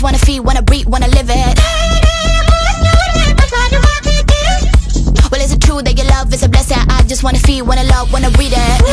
wanna feel, wanna breathe, wanna live it. Well, is it true that your love is a blessing? I just wanna feel, wanna love, wanna read it.